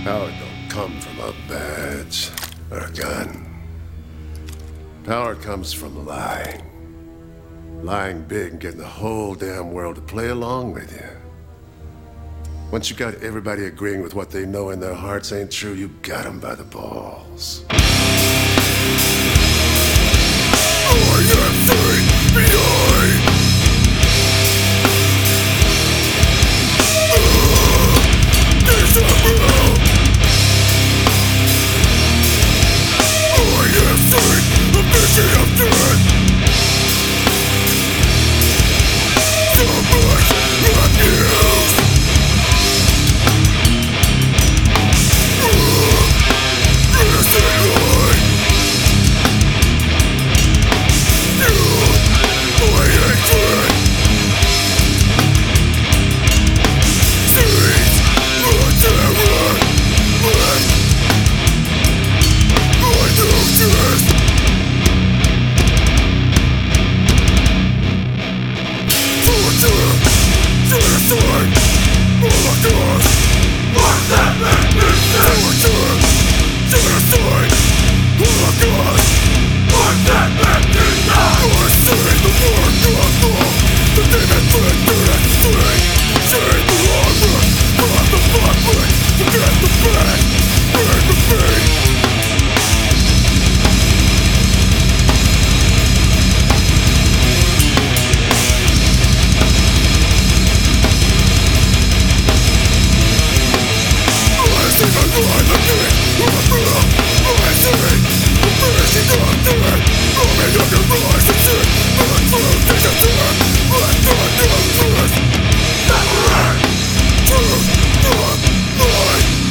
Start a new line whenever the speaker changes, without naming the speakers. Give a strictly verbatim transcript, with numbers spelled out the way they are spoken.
Power don't come from a badge or a gun. Power comes from lying. Lying big and getting the whole damn world to play along with you. Once you got everybody agreeing with what they know in their hearts ain't true, you got them by the balls. I am free behind. This is real. I am free, a vision of death. So much abuse. Innocent life. You, my hatred. Seize the terror. Let I do this. Torture, genocide, Holocaust. What's that make me say? Torture, genocide, Holocaust. What's that make me say? I see the work of law. The demon fled to the street. See the horror, not the public. Forget the pain, burn the pain. Separate! Truth, love, lie.